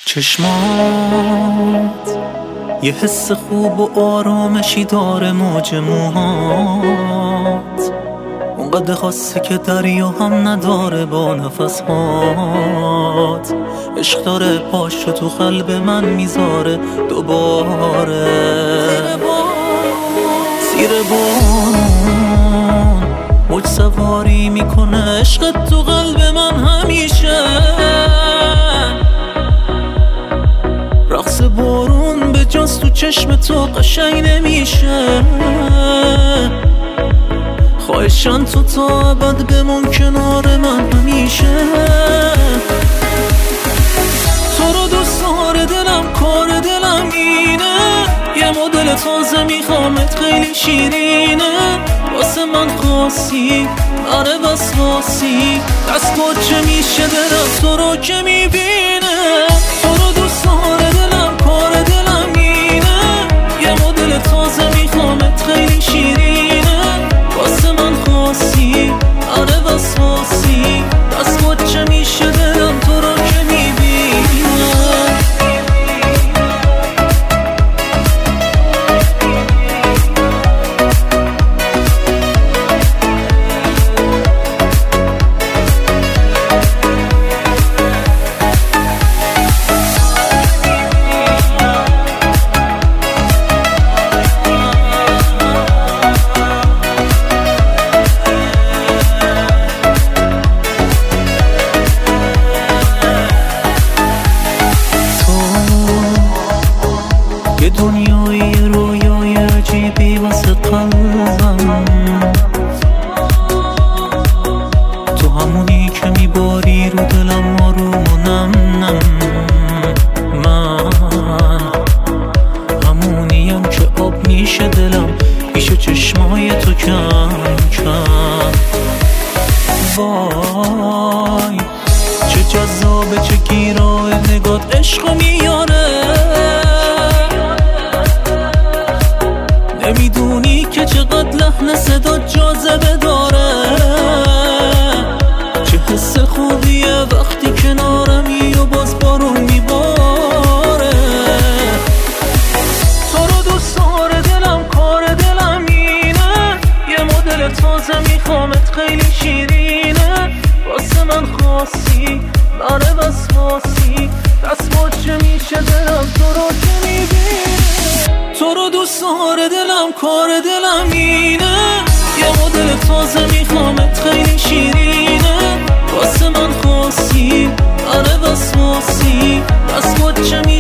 چشمات یه حس خوب و آرامشی داره، موج موهات اونقدر خاصه که دریا هم نداره با نفسهات. عشق داره پاشو تو قلب من میذاره دوباره. زیر بارون موج سواری میکنه عشقت تو قلب من همیشه. رقص بارون به جاست تو چشم تو قشنگ نمیشه. خواهشان تو تا ابد بمون کنار من همیشه. تو رو دوست داره دلم، کار دلم اینه. یه مدل تازه میخوامت خیلی شیرینه. واسه من خاصی آره وسواسی، دست چه میشه دلم تو رو که میبینه. تو رو دوست داره دلم، کار دلم اینه. یه مدل تازه میخوامت خیلی شیرینه. واسه من خاصی آره وسواسی، دست چه میشه دلم تو رو که میبینه. یه دنیای رویای عجیبی واسه قلبم، تو همونی که میباری رو دلم آروم و نم نم. من همونیم که آب میشه دلم پیش چشمای تو کم کم. وای چه جذابه چه گیراه نگات عشقو میاره. نمیدونی که چقدر لحن صدا جاذبه داره. چه حس خوبیه وقتی کنارمی و باز بارون میباره. تو رو دوست داره دلم، کار دلم اینه. یه مدل تازه میخوامت خیلی شیرینه. واسه من خاصی آره وسواسی، دست چه میشه دلم تو رو که میبینه. تو رو دوست داره دلم، کار دلم اینه. یه مدل تازه میخوامت خیلی شیرینه. واسه من خاصی آره وسواسی، دست چه